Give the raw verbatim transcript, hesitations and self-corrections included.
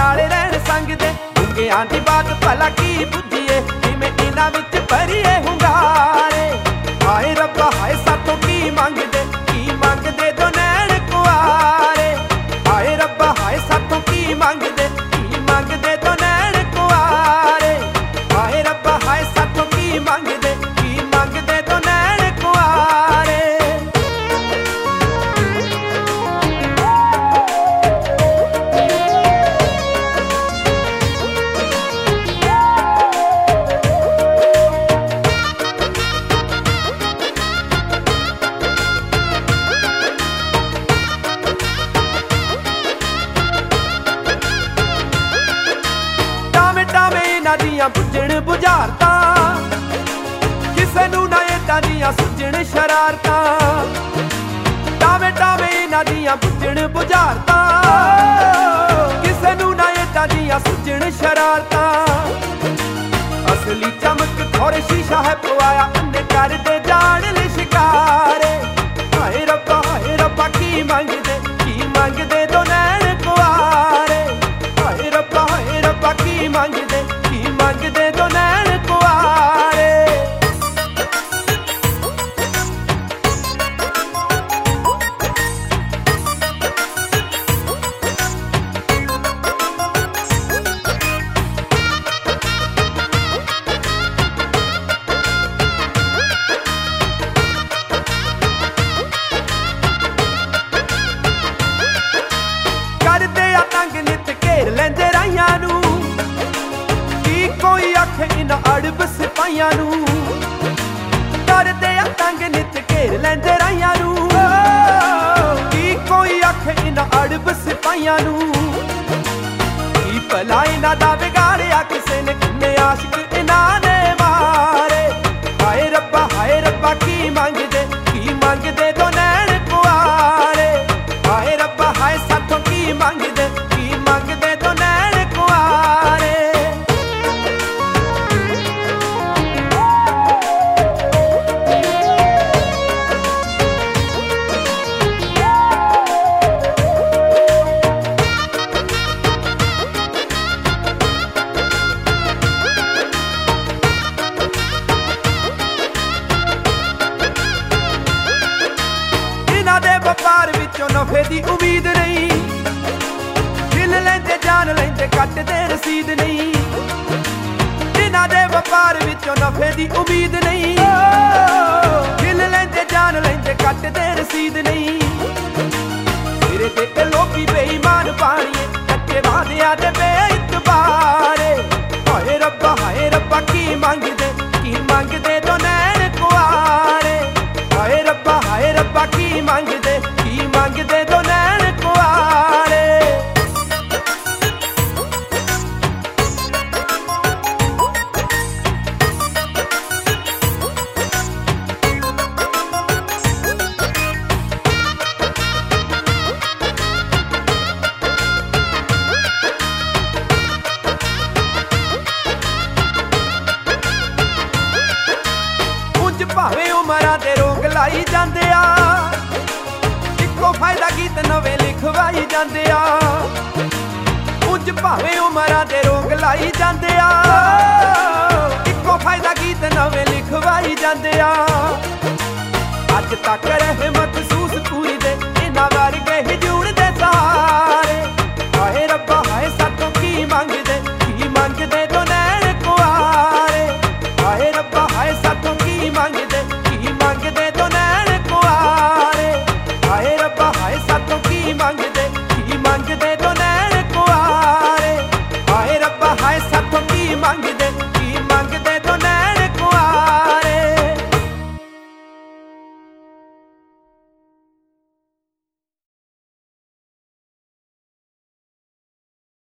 नाले रहन संगदे मुंगियां दी बात भला की बुझीए जिवें इन्हां विच भरीए हुंगारे। हाय रब्बा हाय साथों की मंगदे की मंगदे दो नैन कुआरे। हाय रब्बा हाय साथों की मंगदे की मंगदे दो नैन कुआरे। हाय रब्बा हाय साथों की मंगदे की मंगदे दो नैन कुआरे। दियां बुझण बुझारतां किसे नूं ना इदां दियां सुझण शरारतां। टावे टावे इन्हां दियां बुझण बुझारतां किसे नूं ना इदां दियां सुझण शरारतां। असली चमक थोड़े शीशा है पवाया अन्ने कर दे जान ले शिकारे। हाय रब्बा हाय रब्बा की मंगदे की मंगदे दो नैन कुआरे। हाय रब्बा हाय रब्बा की मंगदे मंगदे दो नैन कुआरे। करदे आ तंग नित घेर लैंदे राहियां नूं कोई आख इन्हां अड़ब सिपाहियां नूं। करदे आ तंग नित घेर लैंदे राहियां नूं की कोई आख इन्हां अड़ब सिपाहियां नूं। की भला इन्हां दा बिगाड़िया किसे ने किन्ने आशिक इन्हां ने मारे। हाय रब्बा हाय रब्बा की मंगदे की मंगदे दो नैन कुआरे। हाय रब्बा हाय साथों की मंगदे की मंगदे दो नैन कुआरे। व्यापार विचों नफे दी उम्मीद नहीं दिल लेंदे जान लेंदे कटदे रसीद नहीं। जिन्हां दे व्यापार विचों नफे दी उम्मीद नहीं दिल लेंदे जान लेंदे कटदे रसीद नहीं। सिरे ते लोभी बेईमान पाणिए कच्चे वादियां दे बेइतबारे। हाय रब्बा हाय रब्बा की मंगदे की मंगदे दो नैन कुआरे। हाय रब्बा हाय रब्बा की मंगदे की मंगदे दो नैन कुआरे। उंज भावें उमरां दे रोग लाई जांदे आ इक्को फायदा गीत नवे लिखवाई जांदे आ। उंज भावें उमरां दे रोग लाई जांदे आ इक्को फायदा गीत नवे लिखवाई जांदे आ। अज तक रहमत महसूस पूरी दे इन्हां वर्गे ही जुड़दे